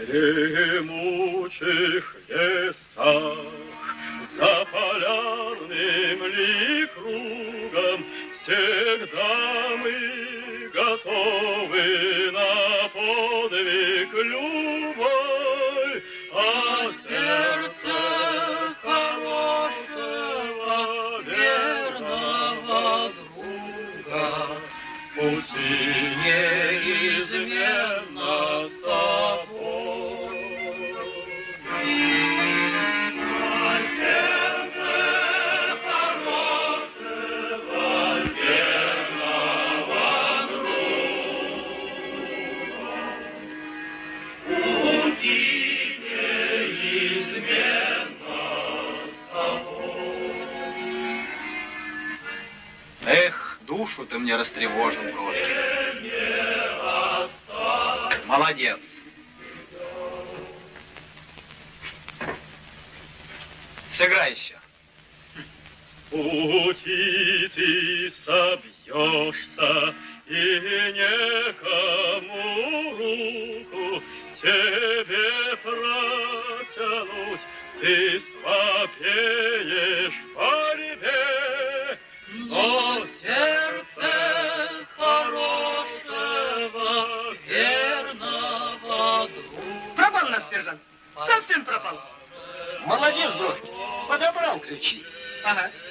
дремучих лесах, за полярным ли кругом всегда мы готовы на подвиг любой, а сердце хорошего, верного друга пути неизменно с тобой. А сердце хорошего, верного друга пути неизменно с тобой. Эх, душу ты мне растревожил, Брошкин. Молодец. Сыграй еще. Пути ты собьешься, и некому руку тебе протянуть. Ты слабеешь в борьбе, но сердце хорошего, верного друга. Пропал наш сержант. Совсем пропал. Молодец, Брошкин. Подобрал ключи. Ага.